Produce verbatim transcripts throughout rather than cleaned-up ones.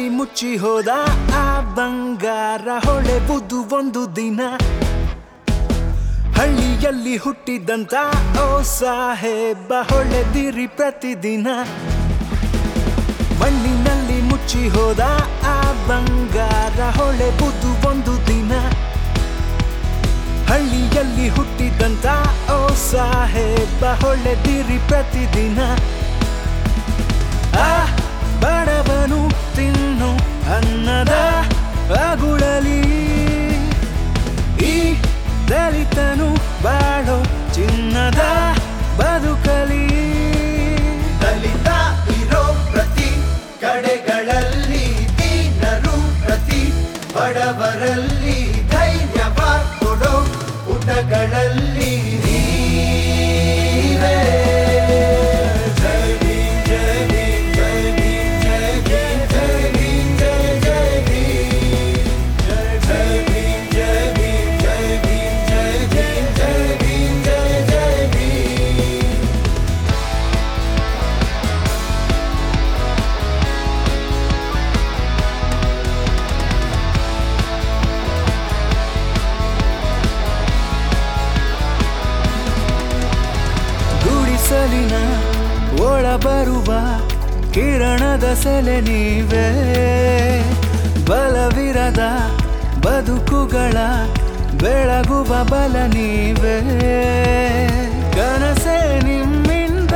ಮಣ್ಣಿನಲ್ಲಿ ಮುಚ್ಚಿ ಹೋದ ಆ ಬಂಗಾರ ಹೊಳೆವುದು ಒಂದು ದಿನ. ಹಳ್ಳಿಯಲ್ಲಿ ಹುಟ್ಟಿದಂತ ಓ ಸಾಹೇಬ ಹೊಳೆದಿರಿ ಪ್ರತಿದಿನ. ಮಣ್ಣಿನಲ್ಲಿ ಮುಚ್ಚಿ ಹೋದ ಆ ಬಂಗಾರ ಹೊಳೆವುದು ಒಂದು ದಿನ. ಹಳ್ಳಿಯಲ್ಲಿ ಹುಟ್ಟಿದಂತ ಓ ಸಾಹೇಬ ಹೊಳೆದಿರಿ ಪ್ರತಿದಿನ. ಆ ಬಡವನು ತಿನ್ನು ಅನ್ನದ ಅಗುಳಲಿ, ಈ ದಲಿತನು ಬಾಳೋ ಚಿನ್ನದ ಬದುಕಲಿ. ದಲಿತ ಇರೋ ಪ್ರತಿ ಕಡೆಗಳಲ್ಲಿ, ದೀನರು ಪ್ರತಿ ಬಡವರಲ್ಲಿ, ಧೈರ್ಯವ ಕೊಡೋ ಪುಟಗಳಲ್ಲಿ ನೀವೇ. ಜೈ ಭೀಮ್, ಜೈ ಭೀಮ್, ಜೈ ಭೀಮ್, ಜೈ ಭೀಮ್, ಜೈ ಭೀಮ್, ಜೈ ಜೈ ಭೀಮ್. ಜೈ ಭೀಮ್, ಜೈ ಭೀಮ್, ಜೈ ಭೀಮ್, ಜೈ ಭೀಮ್, ಜೈ ಭೀಮ್, ಜೈ ಜೈ ಭೀಮ್. ಗುಡಿಸಲಿನ ಒಳ ಬರುವ ಕಿರಣದ ಸೆಲೆ ನೀವೇ. ಬಲವಿರದ ಬದುಕುಗಳ ಬೆಳಗುವ ಬಲ ನೀವೇ. ಕನಸೆ ನಿಮ್ಮಿಂದ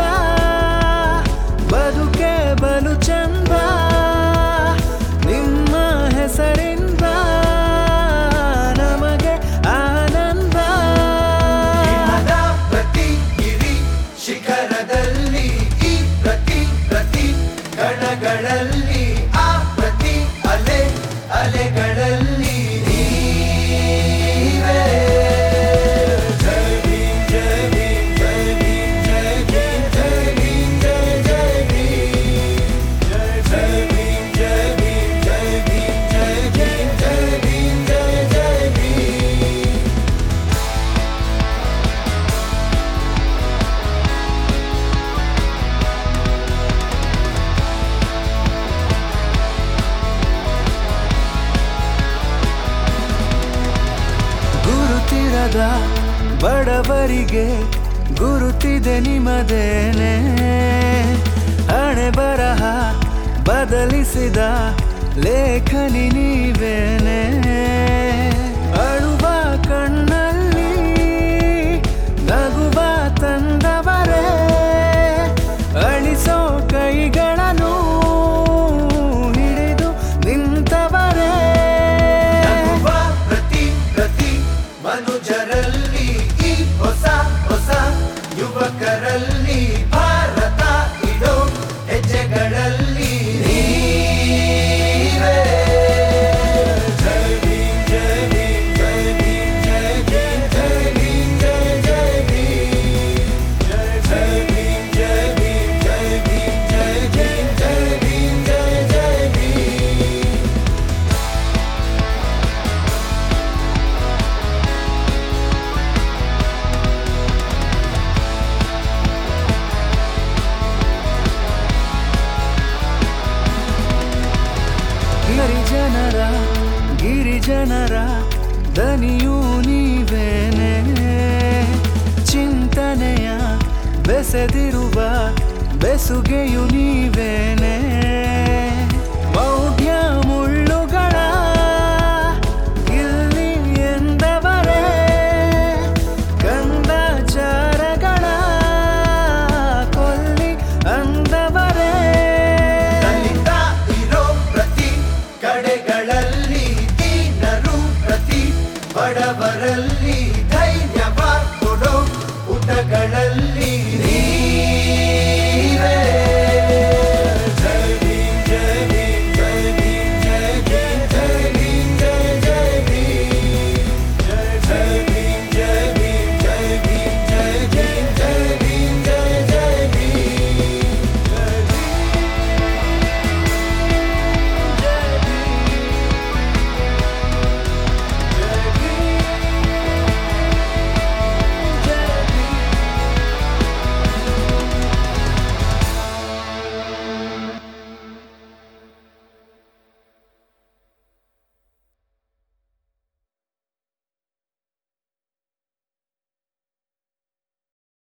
ಬದುಕೆ ಬಲು ಚಂದ. ನಿಮ್ಮ ಹೆಸರಿಂದ ನಮಗೆ ಆನಂದ. ಹಿಮದ ಪ್ರತಿ ಗಿರಿ ಶಿಖರದಲ್ಲಿ, ಈ ಪ್ರತಿ ಪ್ರತಿ ಕಣಗಳಲ್ಲಿ, ಆ ಪ್ರತಿ ಅಲೆ ಅಲೆಗಳಲ್ಲಿ ನೀವೇ. ಜೈ ಭೀಮ್, ಜೈ ಭೀಮ್, ಜೈ ಭೀಮ್, ಜೈ ಭೀಮ್, ಜೈ ಭೀಮ್, ಜೈ ಜೈ ಭೀಮ್. ಜೈ ಭೀಮ್, ಜೈ ಭೀಮ್, ಜೈ ಭೀಮ್, ಜೈ ಭೀಮ್, ಜೈ ಭೀಮ್, ಜೈ ಜೈ ಭೀಮ್. ಗುರುತಿರದ ಬಡವರಿಗೆ ಗುರುತಿದೆ ನಿಮ್ಮದೇನೆ. ಹಣೆ ಬರಹ ಬದಲಿಸಿದ ಲೇಖನಿ ನೀವೇನೆ. ಅಳುವ ಕಣ್ಣಲ್ಲಿ ನಗುವ ತಂದವರೇ, ಅಳಿಸೋ ಕೈಗಳನ್ನು ಹಿಡಿದು ನಿಂತವರೇ. ನಗುವ ಪ್ರತಿ ಪ್ರತಿ ಮನುಜರಲ್ಲಿ, ಈ ಹೊಸ ಹೊಸ ಯುವಕರಲ್ಲಿ, ಭಾರತ ಇಡೋ ಹೆಜ್ಜೆಗಳಲ್ಲಿ ನೀವೇ. ಜೈ ಭೀಮ್, ಜೈ ಭೀಮ್, ಜೈ ಭೀಮ್, ಜೈ ಭೀಮ್, ಜೈ ಭೀಮ್, ಜೈ ಜೈ ಭೀಮ್. ಜೈ ಭೀಮ್, ಜೈ ಭೀಮ್, ಜೈ ಭೀಮ್, ಜೈ ಭೀಮ್, ಜೈ ಭೀಮ್, ಜೈ ಜೈ ಭೀಮ್. ಹರಿಜನರ ಗಿರಿಜನರ ದನಿಯೂ ನೀವೇನೆ. ಚಿಂತನೆಯ ಬೆಸೆದಿರುವ ಬೆಸುಗೆಯು ನೀವೇನೆ.